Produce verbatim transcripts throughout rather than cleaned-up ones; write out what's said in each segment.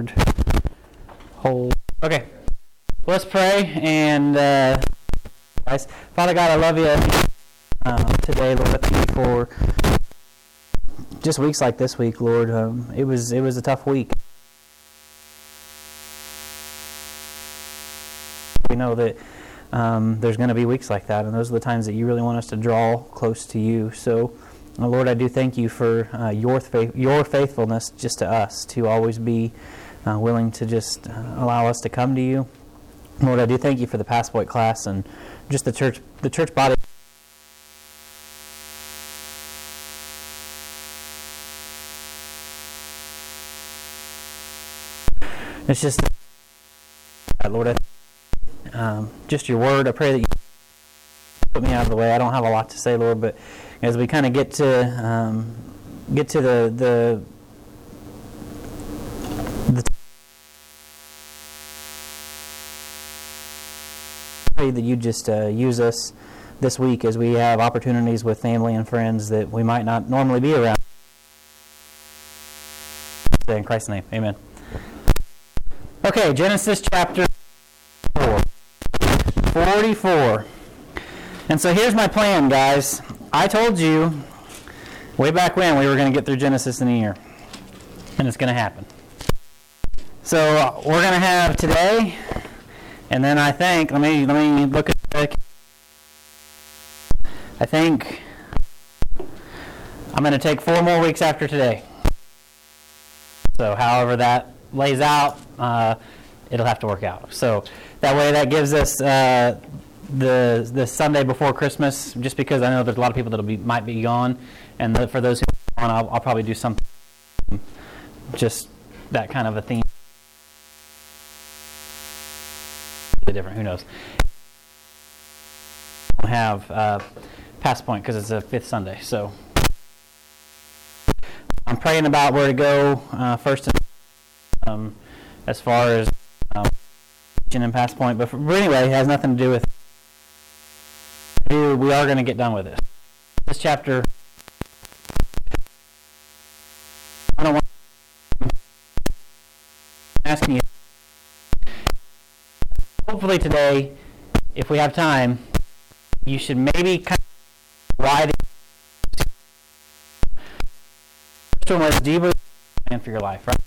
Lord. Hold. Okay. Let's pray. And, uh, guys, Father God, I love you uh, today, Lord. I thank you for just weeks like this week, Lord. Um, it was it was a tough week. We know that um, there's going to be weeks like that, and those are the times that you really want us to draw close to you. So, uh, Lord, I do thank you for uh, your faith, your faithfulness just to us, to always be uh, willing to just uh, allow us to come to you. Lord, I do thank you for the Passport class and just the church, the church body. It's just, Lord, I Um, just your word. I pray that you put me out of the way. I don't have a lot to say, Lord, but as we kind of get to um, get to the the, the I pray that you just uh, use us this week as we have opportunities with family and friends that we might not normally be around. In Christ's name, amen. Okay, Genesis chapter four. forty-four. And so here's my plan, guys. I told you way back when we were going to get through Genesis in a year. And it's going to happen. So uh, we're going to have today, and then I think, let me let me look at the, I think I'm going to take four more weeks after today. So however that lays out, uh, it'll have to work out. So that way that gives us uh, the the Sunday before Christmas, just because I know there's a lot of people that will be might be gone, and the, for those who are gone, I'll, I'll probably do something, just that kind of a theme. Different, who knows? I don't have uh, Pass Point because it's a fifth Sunday, so I'm praying about where to go uh, first, um, as far as um, and Pass Point, but, for, but anyway, it has nothing to do with. We are going to get done with this. This chapter. I don't want to ask you. Hopefully today, if we have time, you should maybe kind of why the first one was, do you believe in a plan for your life, right?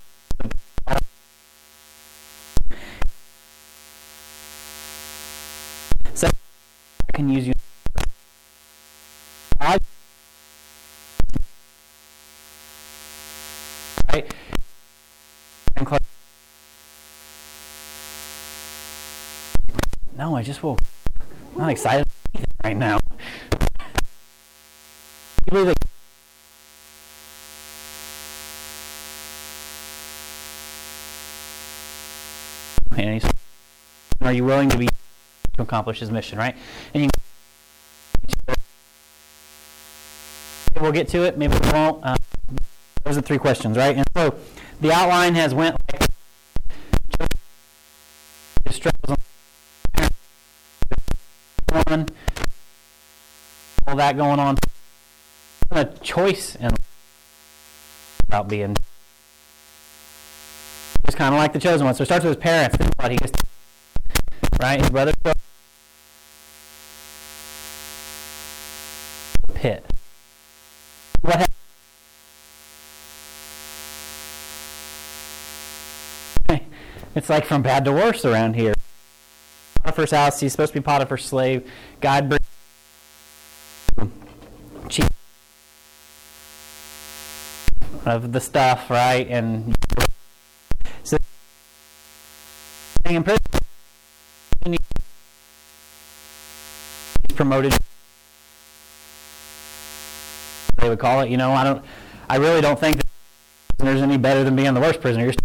So I can use you. Right? No, I just woke. I'm not excited right now. You believe it? And he's, are you willing to be to accomplish his mission, right? And you we'll get to it, maybe we won't. Uh, those are the three questions, right? And so the outline has went like his struggles on all that going on. A choice and about being just kind of like the chosen one. So it starts with his parents. But he gets right, his brother pit. What happened? It's like from bad to worse around here. Potiphar's house, he's supposed to be Potiphar's slave. God brings cheap of the stuff, right? And so in prison, he's promoted. They would call it, you know. I don't. I really don't think that prisoners any better than being the worst prisoner. You're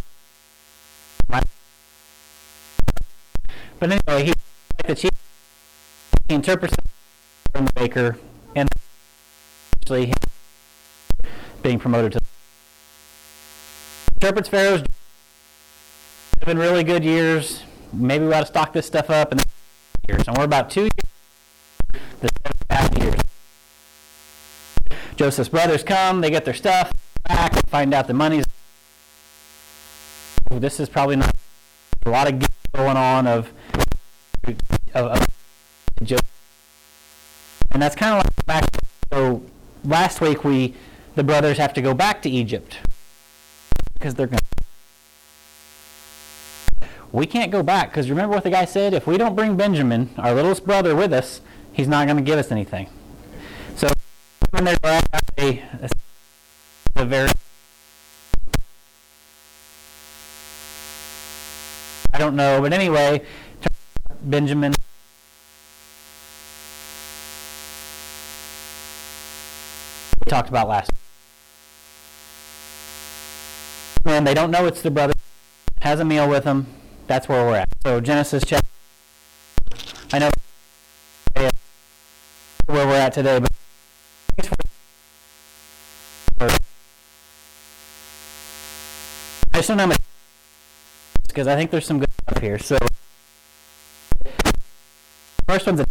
But anyway, he like the chief he interprets from the baker and actually being promoted to interprets Pharaoh's seven really good years. Maybe we ought to stock this stuff up in the years. And we're about two years, the seven past years. Joseph's brothers come, they get their stuff back, find out the money's this is probably not a lot of going on of, of, of and that's kind of like back. So last week we, the brothers have to go back to Egypt because they're going to. We can't go back because remember what the guy said? If we don't bring Benjamin, our littlest brother, with us, he's not going to give us anything. So when they're at a, a, a very, I don't know, but anyway, Benjamin. We talked about last. And they don't know it's the brother. Has a meal with them. That's where we're at. So Genesis chapter. I know where we're at today, but I just don't know much because I think there's some good stuff here. So first one's a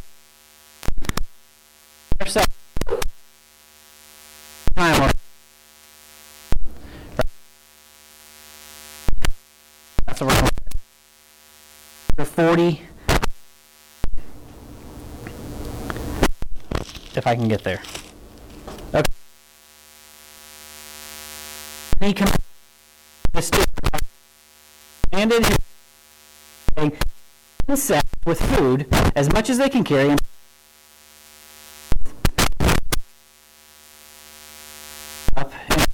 time. That's what we're going to forty. If I can get there. Okay. And he commanded his sack with food as much as they can carry. And up and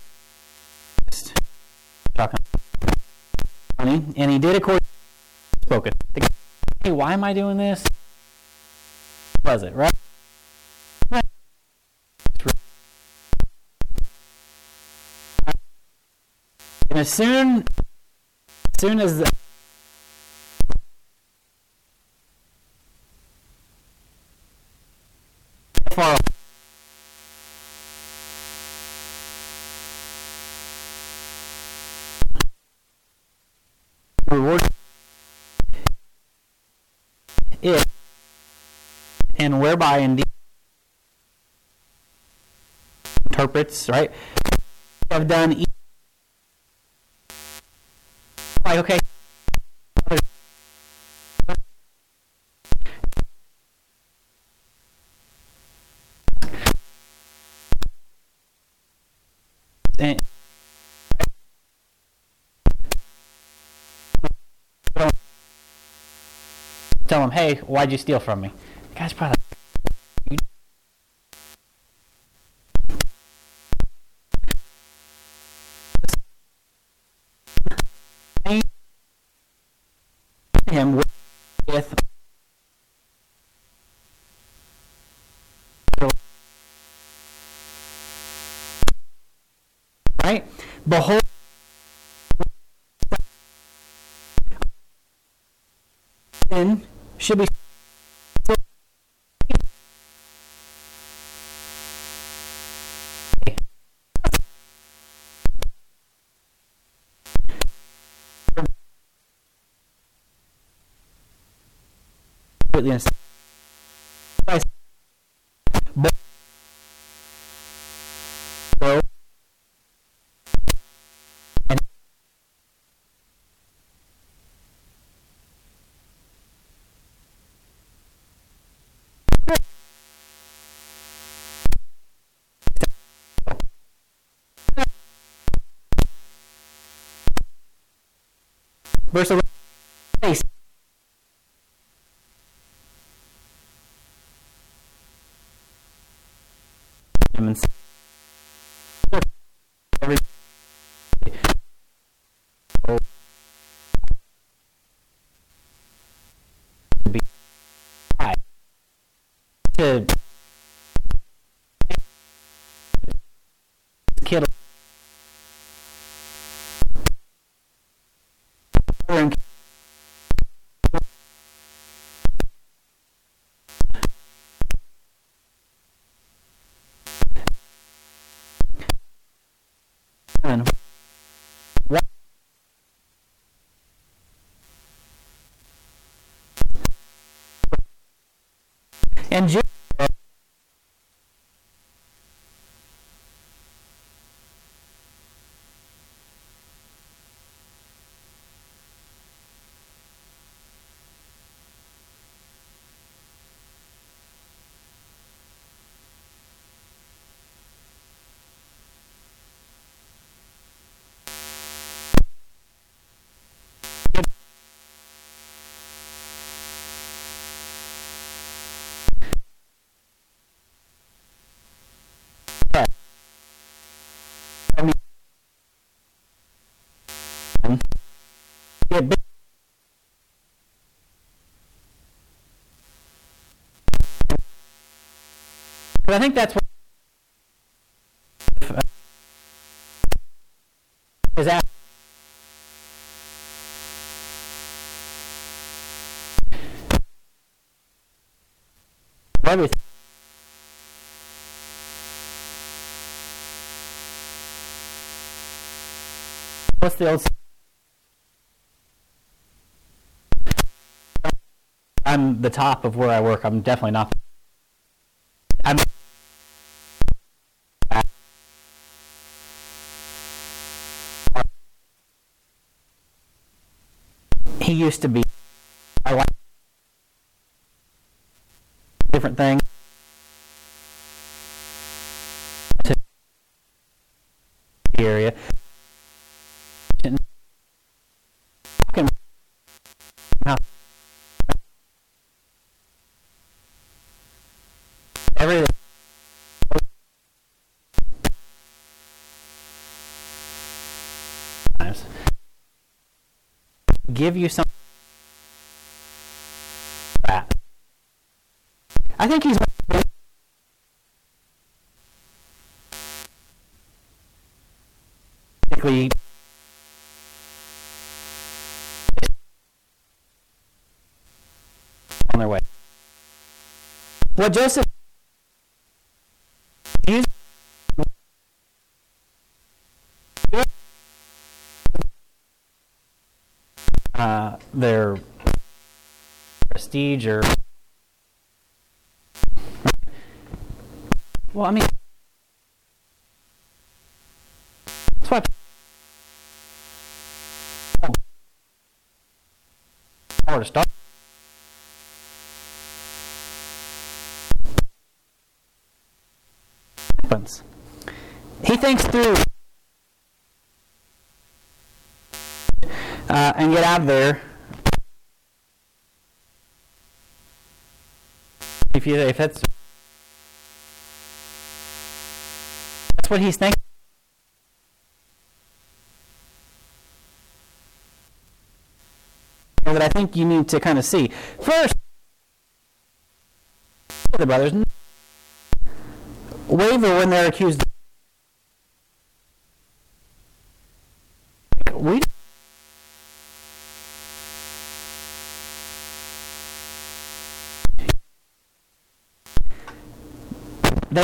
talking. And he did according to spoken. Hey, why am I doing this? Was it right? And as soon, as soon as the far reward it, and whereby indeed interprets, right? Have done. Like, okay. And tell him, hey, why'd you steal from me? The guy's probably like, him with, with right? Behold, sin should be completely but so and verse eleven. Every be high to kid get big. But I think that's what uh, is at. Everything. What's the old? I'm the top of where I work. I'm definitely not. I'm. He used to be. I like different things. Area. Everything. Give you some. That. I think he's. Basically. On their way. What Joseph used uh, their prestige or well, I mean, that's why power to start. He thinks through uh, and get out of there. If you if that's that's what he's thinking. That I think you need to kind of see first. The brothers waver when they're accused. Like, we they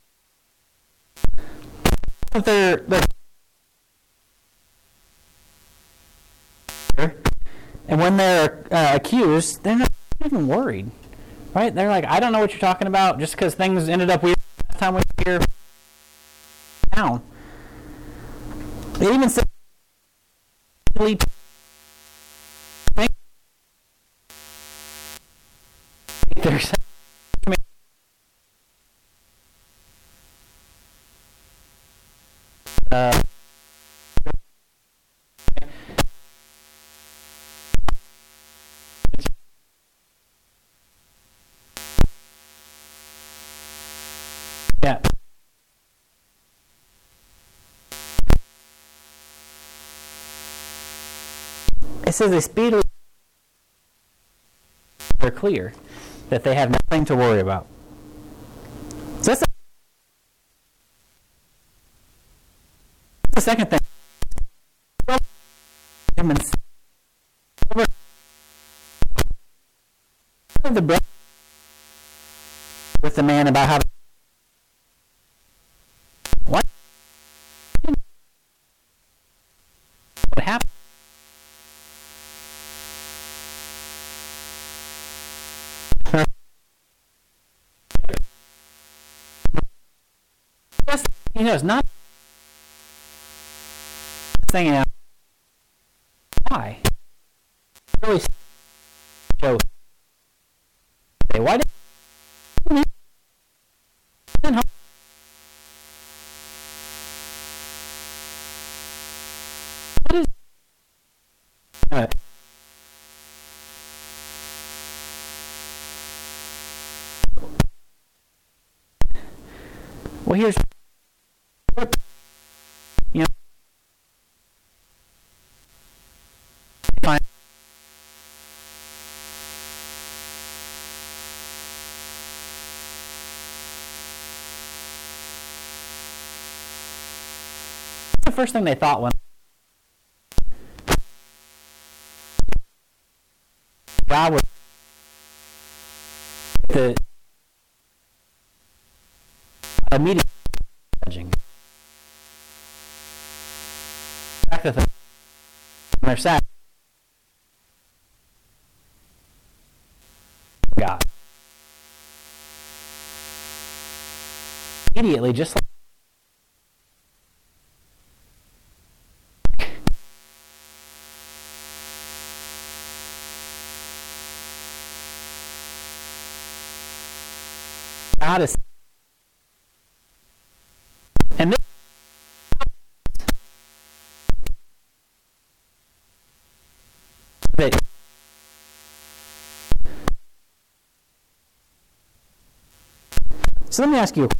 they're, they're and when they're uh, accused, they're not even worried, right? They're like, I don't know what you're talking about, just because things ended up weird last time we were here. Down. They even said there's uh, yeah. It says they speedily are clear that they have nothing to worry about. So that's the, that's the second thing. The breath with the man about how what what happened. He knows not saying out why really show why did what is uh, well here's you know fine first thing they thought when God was the immediate judging. Back to the they're sad. God. Immediately, just like God is, and this that so let me ask you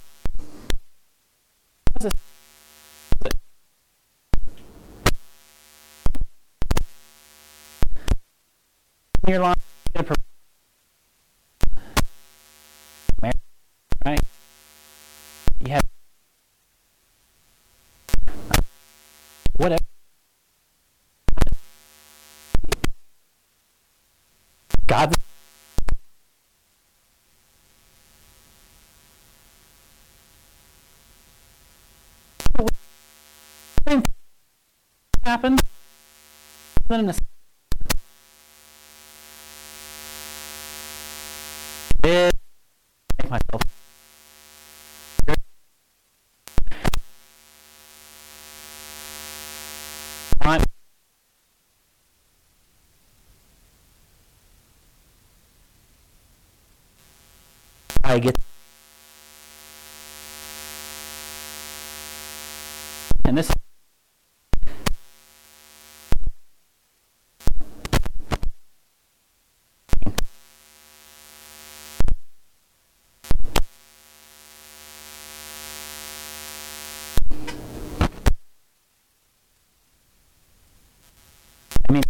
your line, right? You have whatever. God. Happened. Then in a make myself want I get and this I mean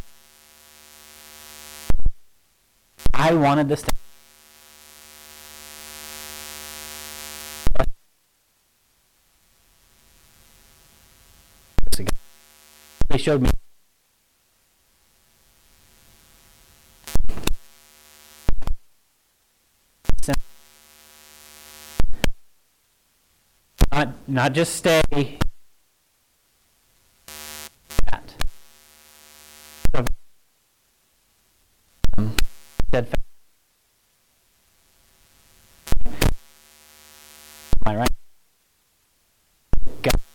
I wanted this to they showed me not not just stay at um, steadfast. Am I right? God.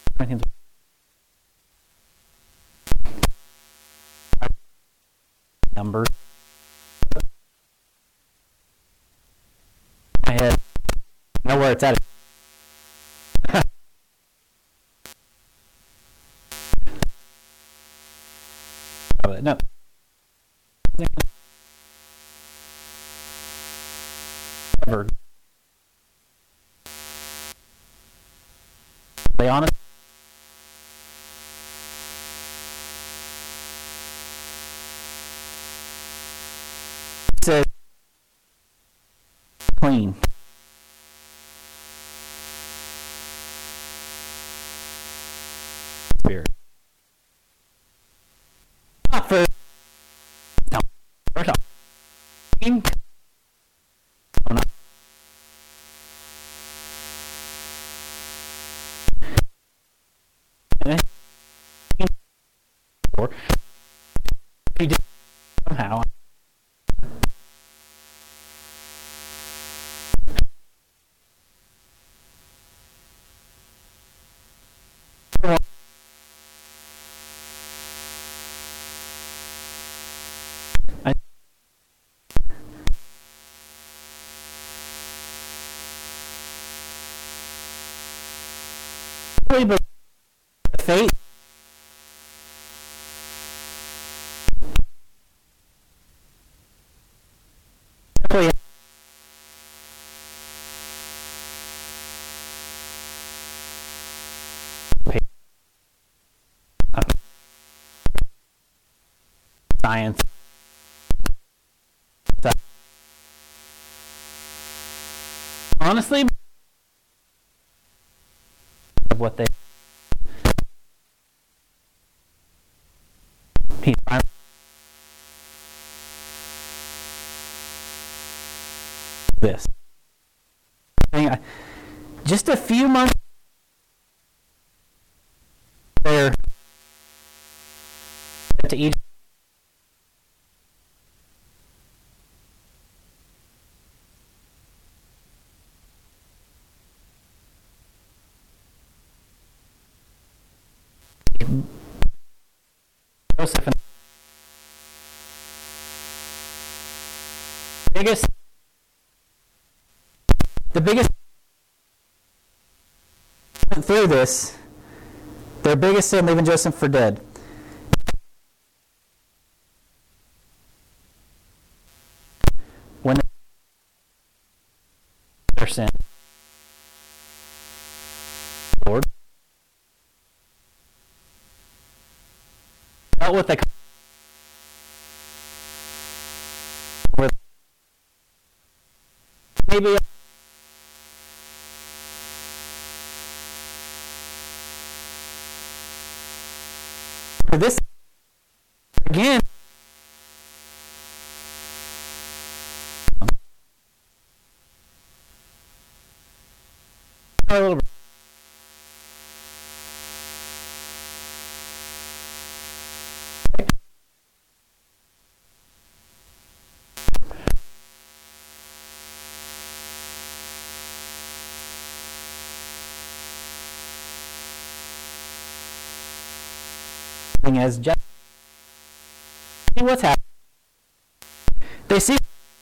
Numbers. My head. Know where it's at. No. Ever. Be honest. It says clean. Spirit. Not for no. First off, clean. Oh, no. And then or he did somehow. I really believe the faith simply uh, science. So, honestly, of what they this. Just a few months there to Egypt. Joseph and biggest the biggest went through this, their biggest sin, leaving Joseph for dead. When their sin, Lord dealt with the maybe this again a little bit. As just see what's happening. They see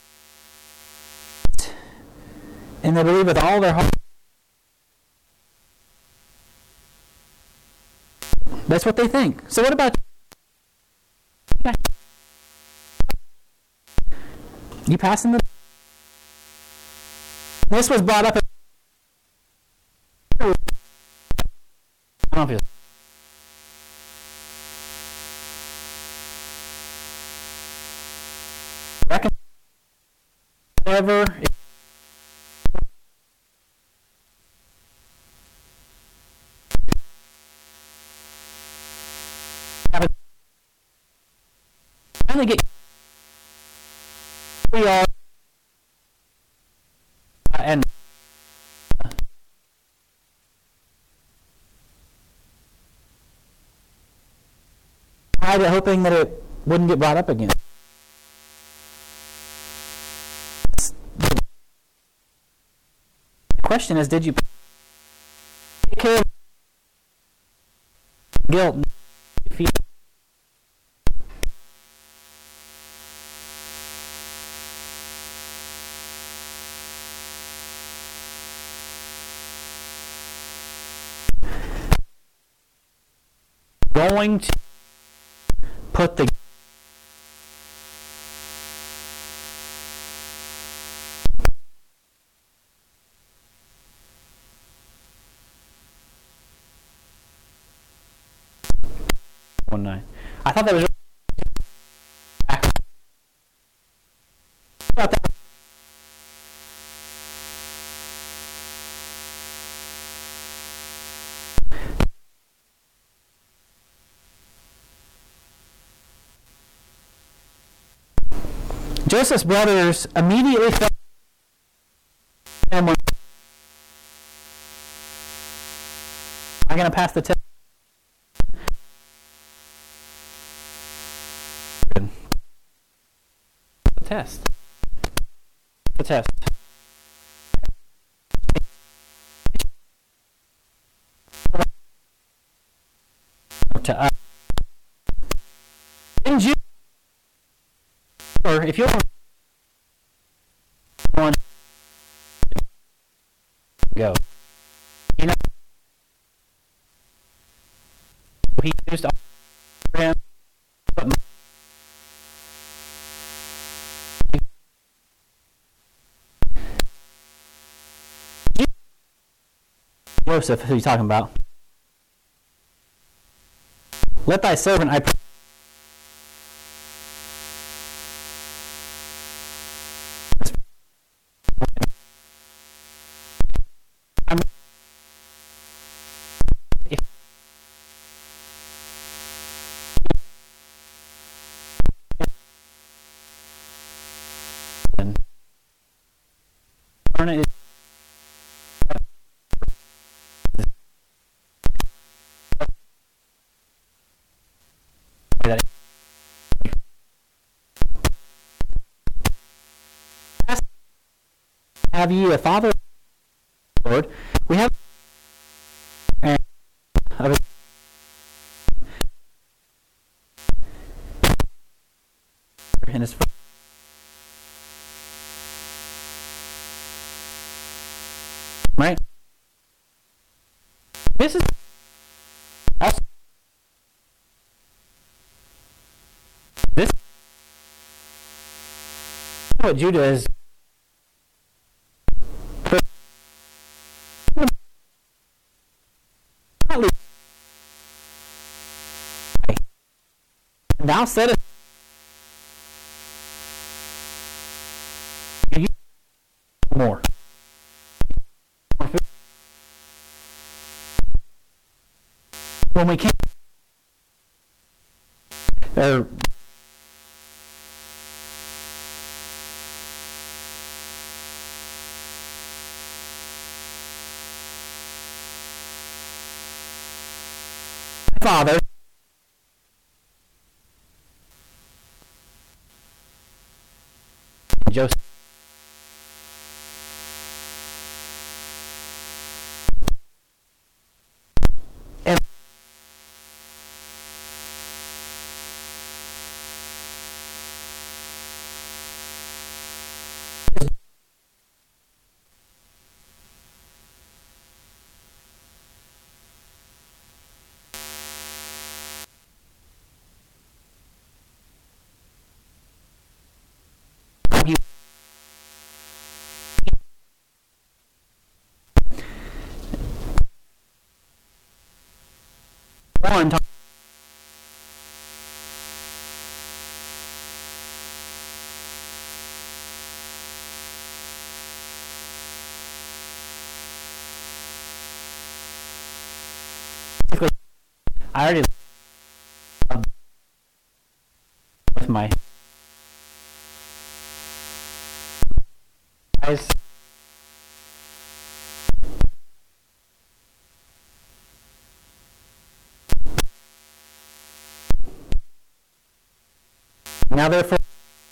and they believe with all their heart. That's what they think. So what about you passing the? This was brought up. I don't know if it's however, finally get we are uh, and hide it, hoping that it wouldn't get brought up again. The question is, did you take care of guilt? Going to put the one nine. I thought that was about that. Joseph's brothers immediately felt I'm going to pass the test. The test. The test. To us. In June, or if you're on, go. You know, he used all him. Joseph, who are you talking about? Let thy servant, I pray. covenant is that have ye a father, Lord? We have and of his and his right. This is also this what Judah is. Thou saidest more. When we came, uh, my father, Joseph, and you one time. I already with my eyes. Now therefore,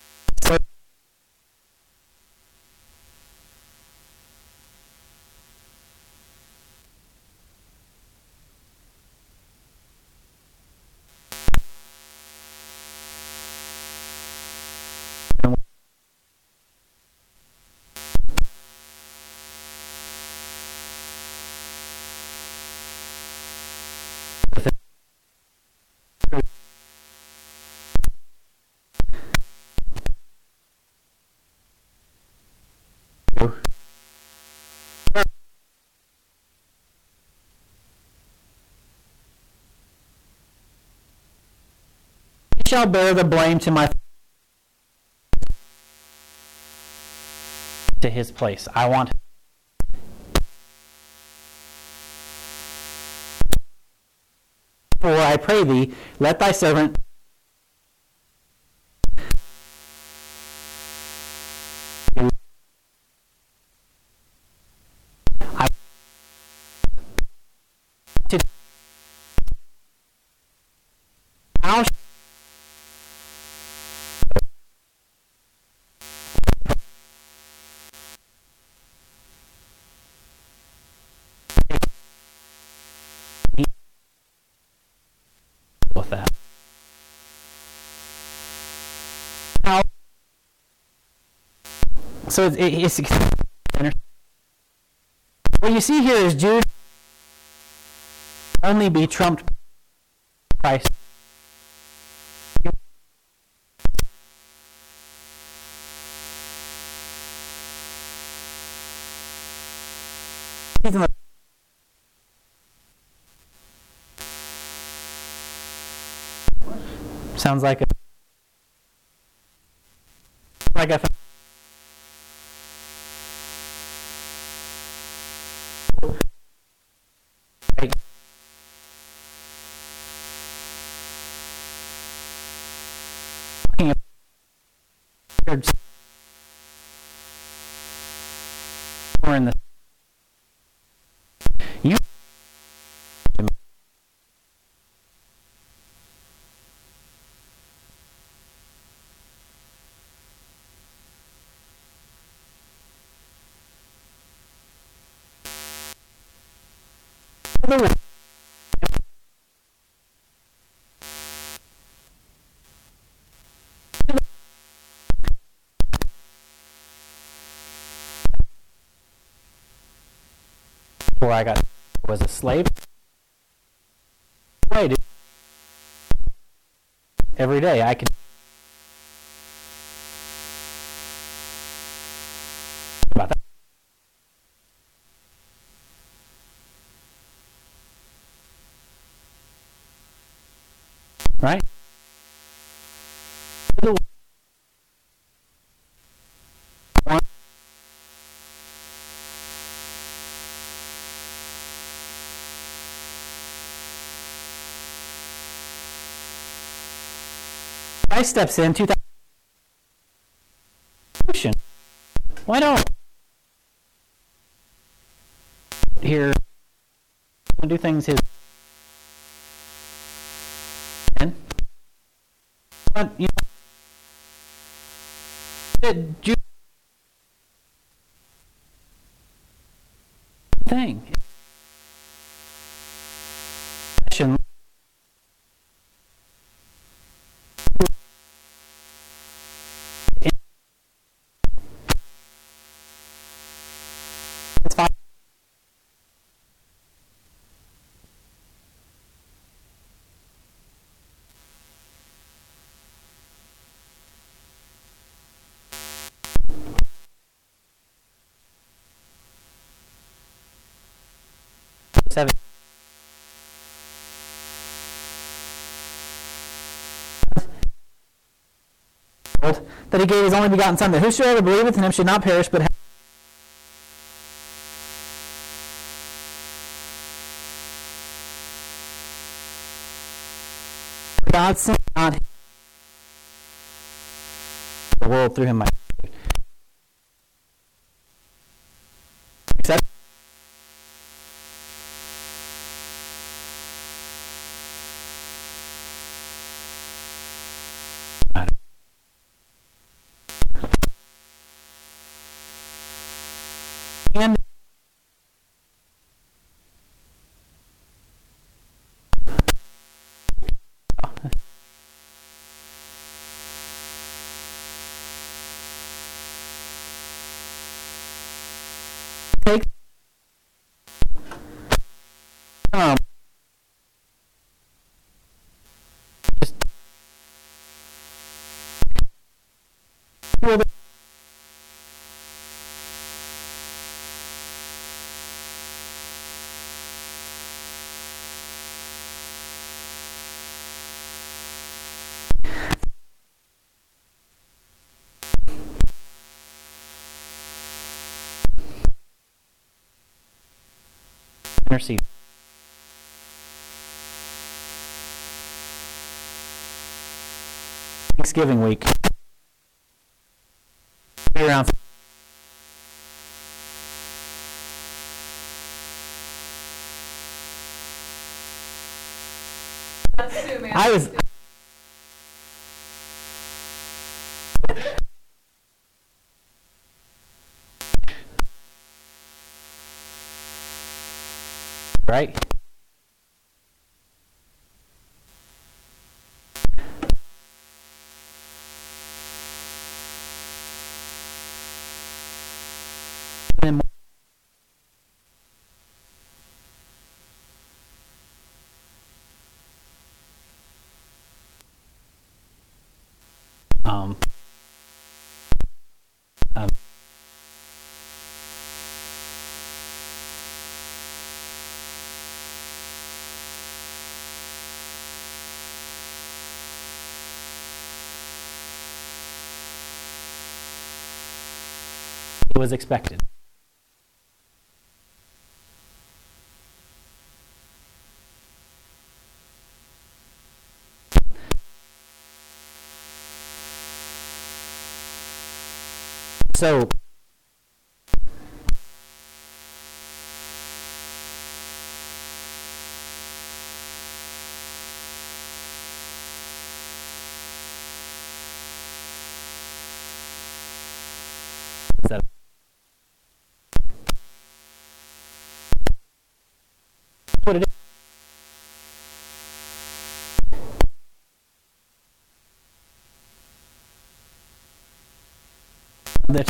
he shall bear the blame to my to his place. I want. For I pray thee, let thy servant I to how with that. How, so it's, it's, it's what you see here is Jude only be trumped by Christ. Sounds like a like a right. Before I got was a slave. Wait, every day I could about that. Right? Christ steps in two thousand. Why don't here do things his and but you know Jew thing. It's fine. Seven. That he gave his only begotten Son, that whosoever believeth in him should not perish, but have God sent not the world through him. Except and take um just well, intercede. Thanksgiving week. Be around. I was. Right? And um, um it was expected. So that what it is. that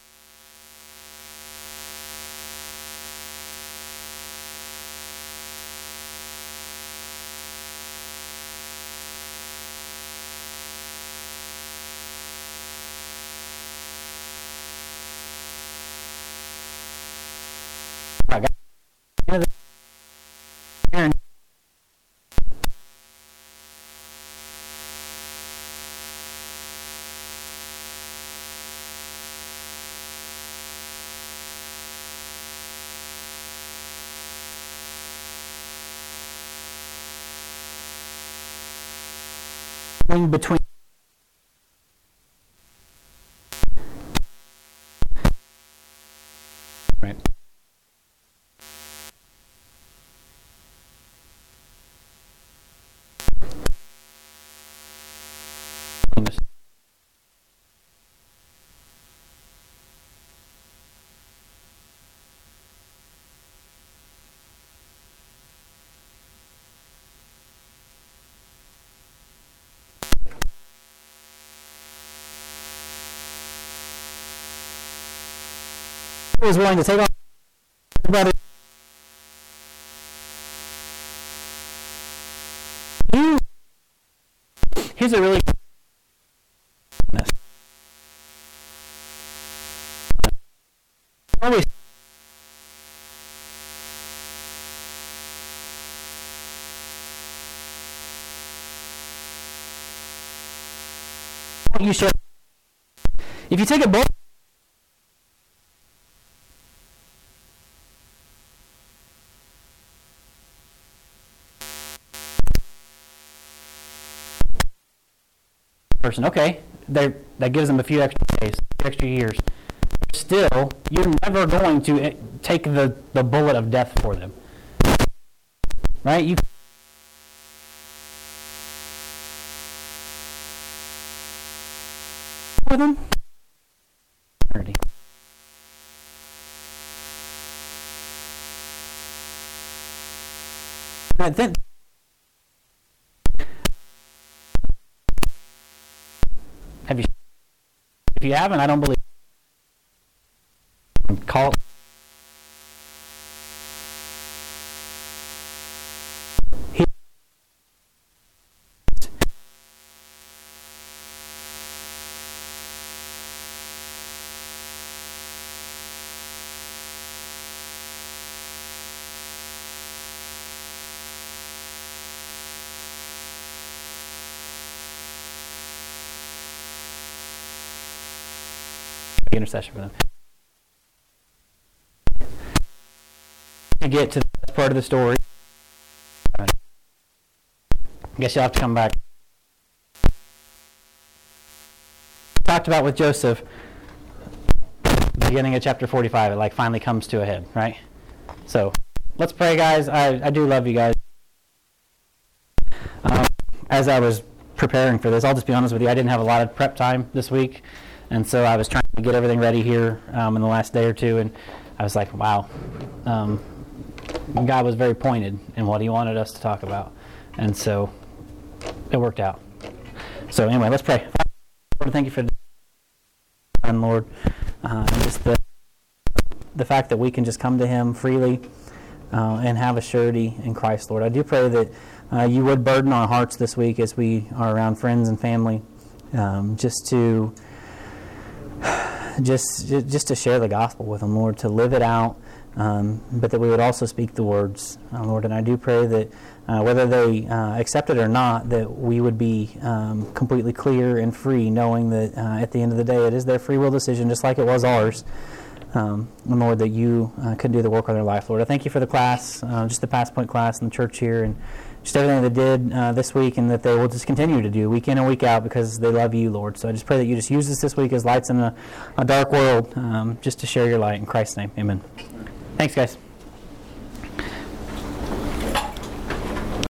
between right. He was willing to take on his brother. You, here's a really always you should if you take a book person, okay, that gives them a few extra days, extra years. Still, you're never going to take the, the bullet of death for them. Right? You for them? Right, then have you if you haven't, I don't believe call he, intercession for them. To get to this part of the story, I guess you'll have to come back. Talked about with Joseph, beginning of chapter forty-five, it like finally comes to a head, right? So let's pray, guys. I, I do love you guys. Um, as I was preparing for this, I'll just be honest with you, I didn't have a lot of prep time this week. And so I was trying to get everything ready here um, in the last day or two, and I was like, wow. Um, God was very pointed in what he wanted us to talk about. And so it worked out. So anyway, let's pray. Lord, thank you for the Lord. Uh, and just the, the fact that we can just come to him freely uh, and have a surety in Christ, Lord. I do pray that uh, you would burden our hearts this week as we are around friends and family, um, just to Just, just to share the gospel with them, Lord, to live it out, um, but that we would also speak the words, uh, Lord. And I do pray that uh, whether they uh, accept it or not, that we would be um, completely clear and free, knowing that uh, at the end of the day, it is their free will decision, just like it was ours. Um, and Lord, that you uh, could do the work on their life, Lord. I thank you for the class, uh, just the Pass Point class in the church here, and just everything they did uh, this week, and that they will just continue to do week in and week out because they love you, Lord. So I just pray that you just use this this week as lights in a, a dark world, um, just to share your light. In Christ's name, amen. Thanks, guys.